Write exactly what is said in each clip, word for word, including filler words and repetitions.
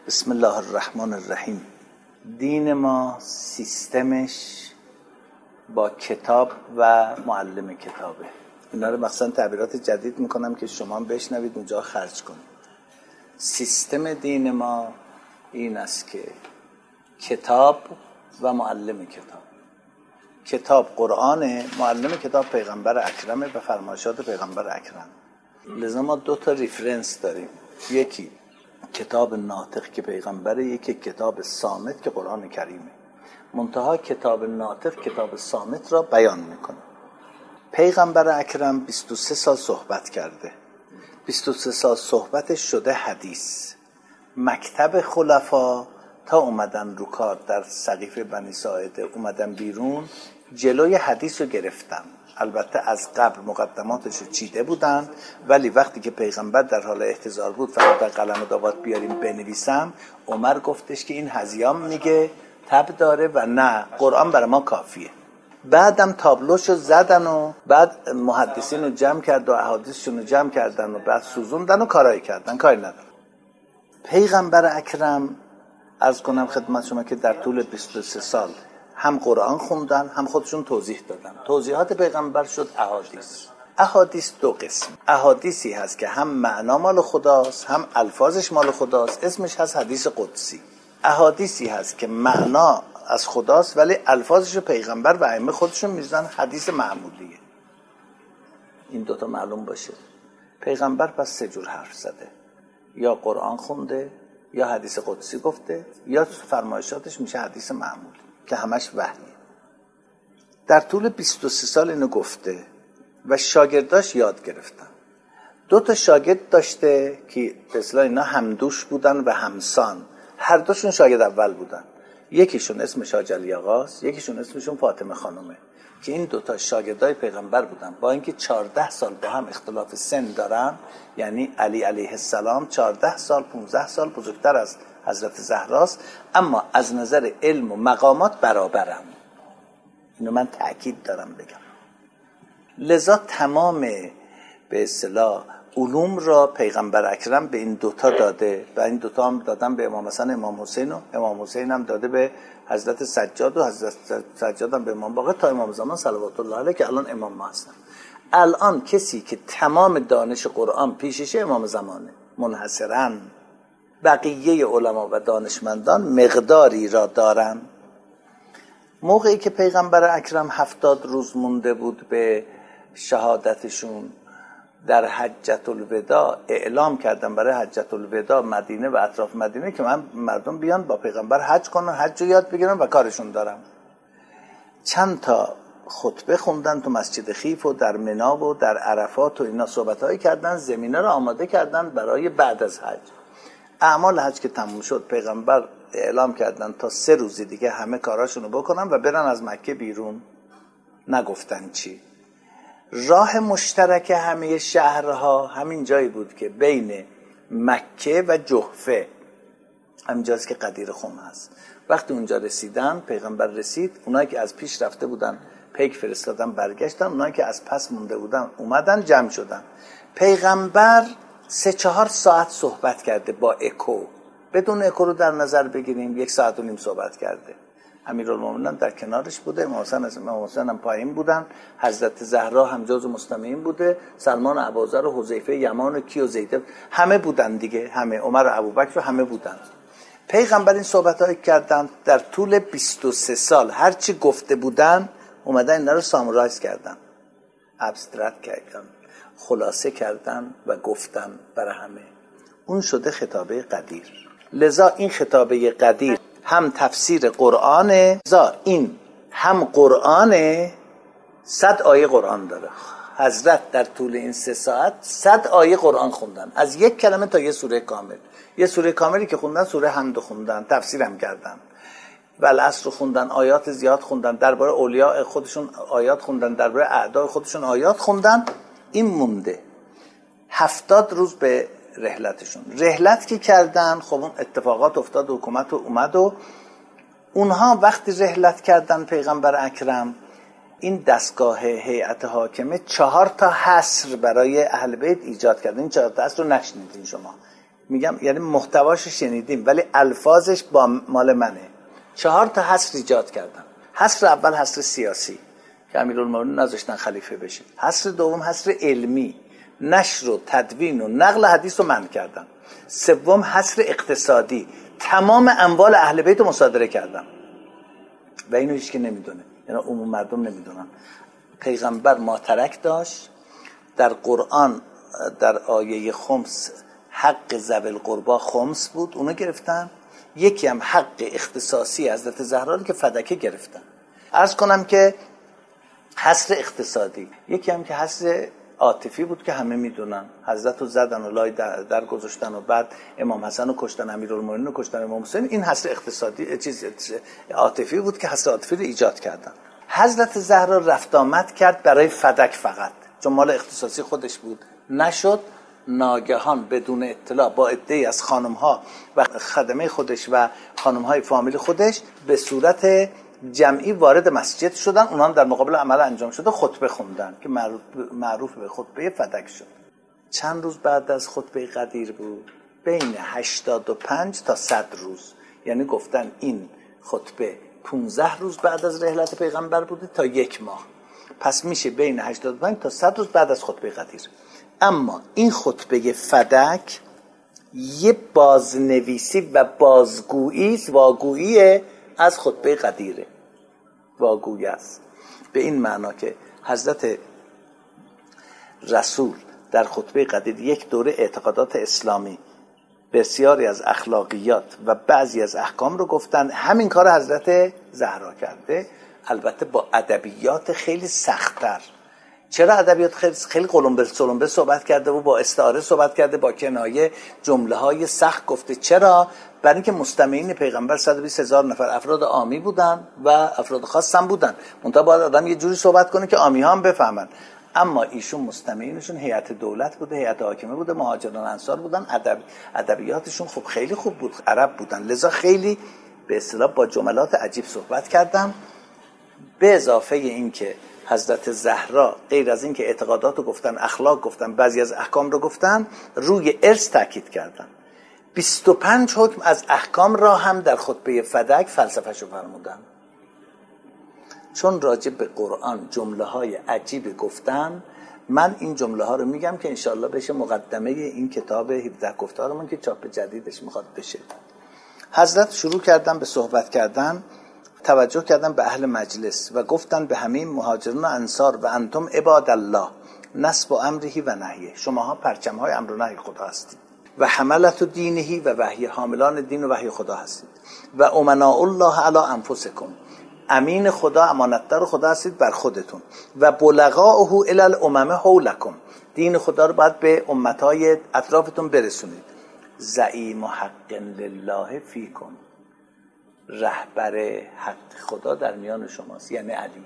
بسم الله الرحمن الرحیم. دین ما سیستمش با کتاب و معلم کتابه. اینا رو مثلا تعبیرات جدید میکنم که شما بشنوید اونجا خرج کنید. سیستم دین ما این است که کتاب و معلم کتاب. کتاب قرآنه، معلم کتاب پیغمبر اکرمه و فرمایشات پیغمبر اکرم. لذا ما دو تا ریفرنس داریم، یکی کتاب ناطق که پیغمبره، یکی کتاب صامت که قرآن کریمه. منتها کتاب ناطق کتاب صامت را بیان میکنه. پیغمبر اکرم بیست و سه سال صحبت کرده، بیست و سه سال صحبتش شده حدیث. مکتب خلفا تا اومدن رو کار در سقیفه بنی ساعده، اومدن بیرون جلوی حدیث رو گرفتن. البته از قبل مقدماتش رو چیده بودن، ولی وقتی که پیغمبر در حال احتضار بود فرمود قلم و دوات بیاریم بنویسم، عمر گفتش که این هزیام میگه تب داره و نه، قرآن برای ما کافیه. بعدم تابلوشو زدن و بعد محدثین رو جمع کرد و احادیثشون رو جمع کردن و بعد سوزوندن و کارایی کردن، کاری نداره. پیغمبر اکرم عرض کنم خدمت شما که در طول بیست و سه سال هم قرآن خوندن هم خودشون توضیح دادن. توضیحات پیغمبر شد احادیث. احادیث دو قسم. احادیثی هست که هم معنا مال خداست هم الفاظش مال خداست، اسمش هست حدیث قدسی. احادیثی هست که معنا از خداست ولی الفاظش پیغمبر و ائمه خودشون میزنن حدیث معمولیه. این دوتا معلوم باشه. پیغمبر پس سه جور حرف زده، یا قرآن خونده، یا حدیث قدسی گفته، یا فرمایشاتش میشه حدیث معمولی که همش وحیه. در طول بیست و سه سال اینو گفته و شاگرداش یاد گرفتن. دو تا شاگرد داشته که به اصطلاح اینا همدوش بودن و همسان، هر دوشون شاگرد اول بودن. یکیشون اسمش حاج علی آقاست، یکیشون اسمشون فاطمه خانومه، که این دوتا شاگردای پیغمبر بودن. با اینکه چهارده سال با هم اختلاف سن دارن، یعنی علی علیه السلام چهارده سال پانزده سال بزرگتر از حضرت زهراست، اما از نظر علم و مقامات برابرن. اینو من تأکید دارم بگم. لذا تمام به اصطلاح علوم را پیغمبر اکرم به این دوتا داده و این دوتا هم دادن به امام حسن امام حسین و امام حسین هم داده به حضرت سجاد و حضرت سجاد هم به امام باقر تا امام زمان صلوات الله علیه که الان امام ما هستن. الان کسی که تمام دانش قرآن پیششه امام زمانه منحصراً. بقیه علما و دانشمندان مقداری را دارن. موقعی که پیغمبر اکرم هفتاد روز مونده بود به شهادتشون، در حجت الوداع اعلام کردن برای حجت الوداع مدینه و اطراف مدینه که من مردم بیان با پیغمبر حج کنن، حج رو یاد بگیرن و کارشون دارم. چند تا خطبه خوندن تو مسجد خیف و در منی و در عرفات و اینا صحبت‌هایی کردن، زمینه رو آماده کردن برای بعد از حج. اعمال حج که تموم شد پیغمبر اعلام کردن تا سه روزی دیگه همه کاراشونو بکنن و برن از مکه بیرون. نگفتن چی. راه مشترک همه شهرها همین جایی بود که بین مکه و جحفه، همینجاست که قدیر خم هست. وقتی اونجا رسیدن، پیغمبر رسید، اونایی که از پیش رفته بودن پیک فرستادن برگشتن، اونایی که از پس مونده بودن اومدن جمع شدن. پیغمبر سه چهار ساعت صحبت کرده با اکو. بدون اکو رو در نظر بگیریم یک ساعت و نیم صحبت کرده. امیرالمومنین در کنارش بوده، امام حسن از امام حسین هم پایین بودن، حضرت زهرا هم جزو مستمعین بوده، سلمان ابوذر و حذیفه یمان و کی و زید همه بودن دیگه، همه عمر و ابوبکر همه بودن. پیغمبر این صحبت‌ها کردن در طول بیست و سه سال. هر چی گفته بودن اومدن اینا رو سامرایز کردن، ابسترکت کردن، خلاصه کردن و گفتن برای همه. اون شده خطابه قدیر. لذا این خطابه قدیر هم تفسیر قرآنه، لذا این هم قرآنه، صد آیه قرآن داره. حضرت در طول این سه ساعت صد آیه قرآن خوندن، از یک کلمه تا یه سوره کامل. یه سوره کاملی که خوندن سوره حمد خوندن، تفسیرم کردن، و العصر خوندن، آیات زیاد خوندن، درباره اولیاء خودشون آیات خوندن، درباره اعداء خودشون آیات خوندن. این مونده هفتاد روز به رحلتشون. رحلت که کردن، خب اون اتفاقات افتاد، حکومت و اومد و اونها وقتی رحلت کردن پیغمبر اکرم، این دستگاه هیئت حاکمه چهار تا حصر برای اهل بیت ایجاد کردن. این چهار تا حصر رو نشنیدین شما، میگم یعنی محتواش شنیدیم ولی الفاظش با مال منه. چهار تا حصر ایجاد کردم. حصر اول حصر سیاسی که امیرالمومنین نذاشتن خلیفه بشه. حصر دوم حصر علمی، نشر و تدوین و نقل حدیث رو منع کردم. سوم حصر اقتصادی، تمام اموال اهل بیت رو مصادره کردم و اینو هیچ کی نمیدونه، یعنی عموم مردم نمیدونن. پیغمبر ماترک داشت، در قرآن در آیه خمس حق ذوی القربا خمس بود، اونو گرفتن. یکی هم حق اختصاصی حضرت زهرا که فدکه گرفتن. عرض کنم که حصر اقتصادی، یکی هم که حصر عاطفی بود که همه میدونن، حضرت رو زدن و لای در, در گذاشتن و بعد امام حسن رو کشتن، امیرالمومنین رو کشتن، امام حسین. این حصر اقتصادی چیز عاطفی بود که حصر عاطفی رو ایجاد کردن. حضرت زهرا رفت آمد کرد برای فدک فقط، چون مال اختصاصی خودش بود. نشد، ناگهان بدون اطلاع با عده‌ای از خانم‌ها و خدمه خودش و خانم‌های فامیل خودش به صورت جمعی وارد مسجد شدن. اونها در مقابل عمل انجام شده خطبه خوندن که معروف به خطبه فدک شد. چند روز بعد از خطبه قدیر بود؟ بین هشتاد و پنج تا صد روز. یعنی گفتن این خطبه پانزده روز بعد از رحلت پیغمبر بوده تا یک ماه. پس میشه بین هشتاد و پنج تا صد روز بعد از خطبه قدیر. اما این خطبه فدک یه بازنویسی و بازگویی است، واگویی از خطبه قدیره، واگویی است. به این معنا که حضرت رسول در خطبه قدیر یک دوره اعتقادات اسلامی، بسیاری از اخلاقیات و بعضی از احکام رو گفتن. همین کار حضرت زهرا کرده، البته با ادبیات خیلی سخت‌تر. چرا ادبیات خیلی خیلی قلمبه سلمبه صحبت کرده و با استعاره صحبت کرده، با کنایه، جمله های سخت گفته. چرا؟ برای اینکه مستمعین پیغمبر صد و بیست هزار نفر افراد عامی بودن و افراد خاص هم بودن. منتها باید آدم یه جوری صحبت کنه که عامی ها هم بفهمن. اما ایشون مستمعینشون هیئت دولت بوده، هیئت حاکمه بوده، مهاجران انصار بودن. ادب ادبیاتشون خب خیلی خوب بود، عرب بودن، لذا خیلی به اصطلاح با جملات عجیب صحبت کردن. به اضافه این که حضرت زهرا غیر از این که اعتقادات رو گفتن، اخلاق گفتن، بعضی از احکام رو گفتن، روی ارث تاکید کردن. بیست و پنج حکم از احکام را هم در خطبه فدک فلسفه‌شو فرمودن. چون راجع به قرآن جمله های عجیب گفتن، من این جمله ها رو میگم که انشالله بشه مقدمه این کتاب هفده گفتارمون که چاپ جدیدش میخواد بشه. حضرت شروع کردن به صحبت کردن، توجه کردن به اهل مجلس و گفتن به همین مهاجران و انصار و انتم عباد الله نصب و امرهی و نهیه، شماها پرچم های امر و نهی خدا هستید و حملت و دینهی و وحی، حاملان دین و وحی خدا هستید و امناء الله علی انفسکم، امین خدا، امانتدار خدا هستید بر خودتون و بلغاؤه الی الامم حولکم، دین خدا رو باید به امتهای اطرافتون برسونید. زعیم حق لله فیکم، رهبر حق خدا در میان شماست، یعنی علی.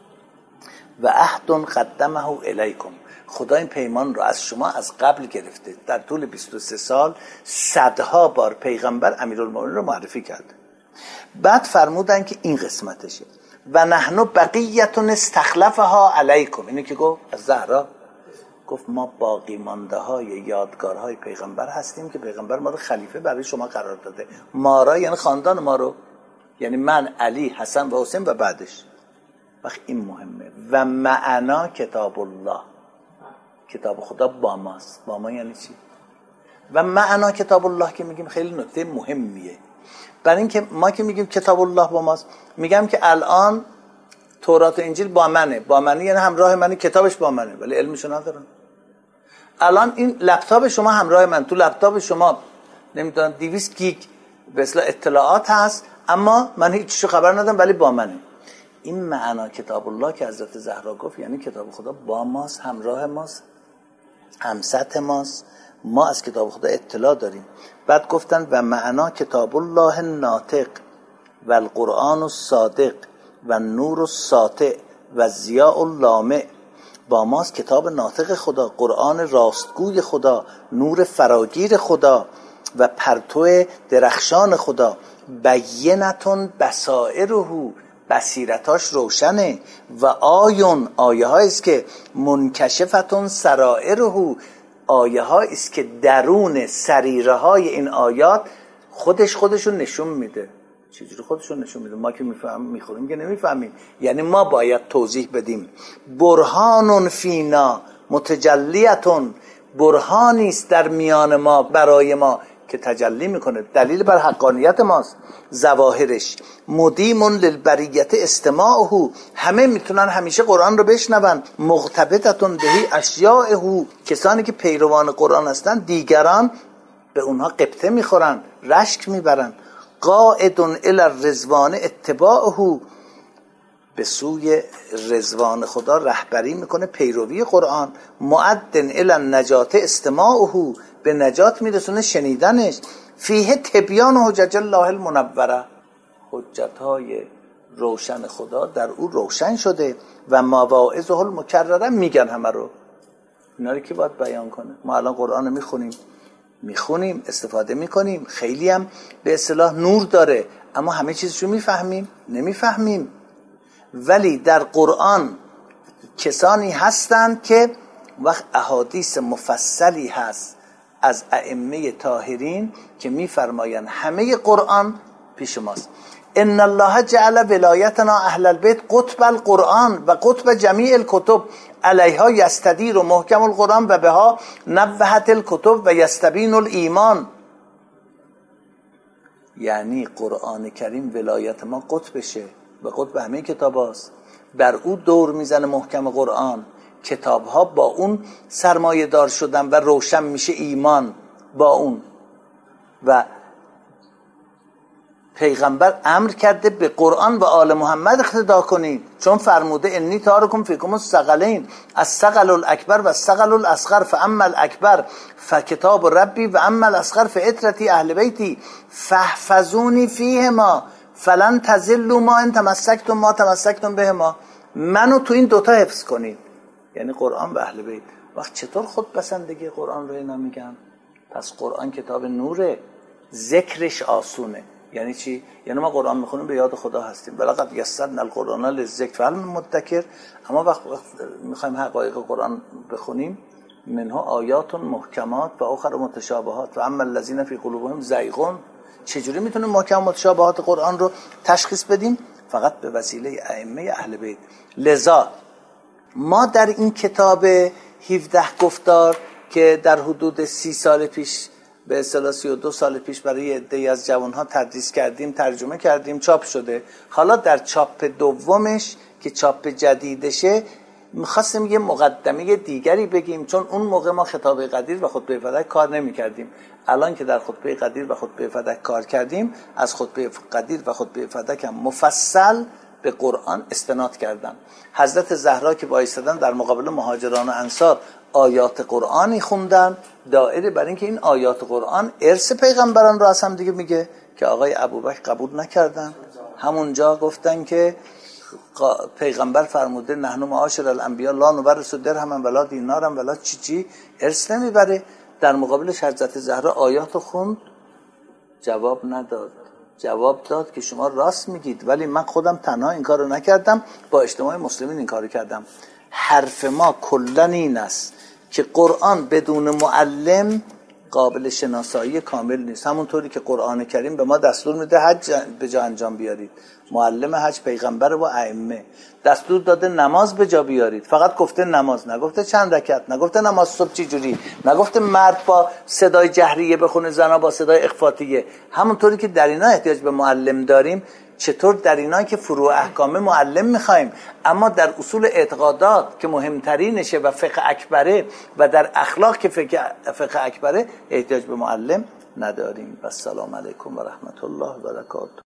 و عهد قدمه الیکم، خدا این پیمان رو از شما از قبل گرفته. در طول بیست و سه سال صدها بار پیغمبر امیرالمومنین رو معرفی کرده. بعد فرمودن که این قسمتشه و نحن بقیت استخلفها علیکم. اینو که گفت از زهرا، گفت ما باقی مانده های یادگارهای پیغمبر هستیم که پیغمبر ما رو خلیفه برای شما قرار داده. ما را یعنی خاندان ما رو، یعنی من، علی، حسن و حسین و بعدش. وقت این مهمه. و معنا کتاب الله، کتاب خدا با ماست. با ما یعنی چی؟ و معنا کتاب الله که میگیم خیلی نکته مهمیه. برای اینکه ما که میگیم کتاب الله با ماست، میگم که الان تورات و انجیل با منه، با منه یعنی همراه منه، کتابش با منه ولی علمشو ندارم. الان این لپتاپ شما همراه من، تو لپتاپ شما نمیدونم دویست گیگ به اصطلاح اطلاعات هست، اما من هیچیشو خبر ندارم ولی با منه. این معنا کتاب الله که حضرت زهرا گفت یعنی کتاب خدا با ماست، همراه ماست، همسط ماست، ما از کتاب خدا اطلاع داریم. بعد گفتن و معنا کتاب الله ناطق و القرآن الصادق و نور الساطع و ضیاء اللامع، با ماست کتاب ناطق خدا، قرآن راستگوی خدا، نور فراگیر خدا و پرتو درخشان خدا. بینتون بصائره، بصیرتاش روشنه، و آیون، آیه هاییست که منکشفتون سرائره، آیه ها است که درون سریره های این آیات خودش خودشون نشون میده. چجوری خودشون نشون میده؟ ما که میفهم میخوریم که نمیفهمیم. یعنی ما باید توضیح بدیم. برهان فینا متجلیتون، برهانی است در میان ما برای ما که تجلی میکنه، دلیل بر حقانیت ماست. ظواهرش مدیم للبریت استماعه، همه میتونن همیشه قرآن رو بشنون. مغتبطتون بهی اشیاءه، کسانی که پیروان قرآن هستن دیگران به اونها قبطه میخورن، رشک میبرن. قائد الی الرضوان اتباعه، به سوی رضوان خدا رهبری میکنه، پیروی قرآن. معدن الی النجات استماعه، به نجات میرسونه شنیدنش. فیه تبیان حجج الله المنوره، حجتهای روشن خدا در او روشن شده. و مواعظه المکرره، میگن همه رو، اینا رو که باید بیان کنه. ما الان قرآن رو میخونیم میخونیم استفاده میکنیم، خیلی هم به اصطلاح نور داره، اما همه چیزشو میفهمیم؟ نمیفهمیم. ولی در قرآن کسانی هستند که وقت احادیث مفصلی هست از ائمه طاهرین که میفرمایند همه قرآن پیش ماست. ان الله جعل ولایتنا اهل البیت قطب القرآن و قطب جمیع الکتب علیها یستدیر و محکم القرآن و بها نوحت الکتب و یستبین الایمان. یعنی قرآن کریم ولایت ما قطبشه و قطب همه کتاب هاست. بر او دور میزنه محکم قرآن، کتاب ها با اون سرمایه دار شدن و روشن میشه ایمان با اون. و پیغمبر امر کرده به قرآن و آل محمد اقتدا کنید، چون فرموده انی تارکم فیکم الثقلین، الثقل الاکبر و الثقل الاصغر، فاما الاکبر فکتاب ربی و اما الاصغر فاطرتی اهل بیتی فاحفظونی فیهما فلن تضلوا ما ان تمسکتم ما تمسکتم بهما. منو تو این دوتا حفظ کنید، یعنی قرآن و اهل بیت. وقت چطور خود بسندگی قرآن رو اینا میگن؟ پس قرآن کتاب نوره، ذکرش آسونه. یعنی چی؟ یعنی ما قرآن میخونیم به یاد خدا هستیم. ولقد یسرنا القرآن للذکر فهل من مدکر. اما وقت, وقت میخوایم حقایق قرآن بخونیم، منها آیات محکمات و آخر متشابهات و اما الذین فی قلوبهم زیغ. چجوری میتونیم محکم متشابهات قرآن رو تشخیص بدیم؟ فقط به وسیله ائمه اهل بیت. لذا ما در این کتاب هفده گفتار که در حدود سی سال پیش، به اصطلاح سی و دو سال پیش برای عده‌ای از جوانها تدریس کردیم، ترجمه کردیم، چاپ شده. حالا در چاپ دومش که چاپ جدیدشه میخواستیم یه مقدمه دیگری بگیم، چون اون موقع ما خطابه قدیر و خطبه فدک کار نمی کردیم. الان که در خطبه قدیر و خطبه فدک کار کردیم، از خطبه قدیر و خطبه فدک هم مفصل به قرآن استناد کردن. حضرت زهرا که وایسادن در مقابل مهاجران و انصار آیات قرآنی خوندن، دائره بر این که این آیات قرآن ارث پیغمبران رو از هم دیگه میگه که آقای ابوبکر قبول نکردن. همونجا گفتن که پیغمبر فرموده نحن معاشر الانبیاء لا نورث درهما ولا دینارا ولا چی چی، ارث نمیبره. در مقابلش حضرت زهرا آیات خوند، جواب نداد. جواب داد که شما راست میگید، ولی من خودم تنها این کارو نکردم، با اجتماع مسلمین این کارو کردم. حرف ما کلا این است که قرآن بدون معلم قابل شناسایی کامل نیست. همونطوری که قرآن کریم به ما دستور میده حج به جا انجام بیارید، معلم حج پیغمبر و ائمه. دستور داده نماز به جا بیارید، فقط گفته نماز، نگفته چند رکعت، نگفته نماز صبح چی جوری، نگفته مرد با صدای جهریه بخونه، زنا با صدای اخفاتیه. همونطوری که در اینا احتیاج به معلم داریم، چطور در اینا که فروع احکام معلم میخوایم، اما در اصول اعتقادات که مهمترینشه و فقه اکبره و در اخلاق که فقه, فقه اکبره احتیاج به معلم نداریم. و السلام علیکم و رحمت الله و برکاته.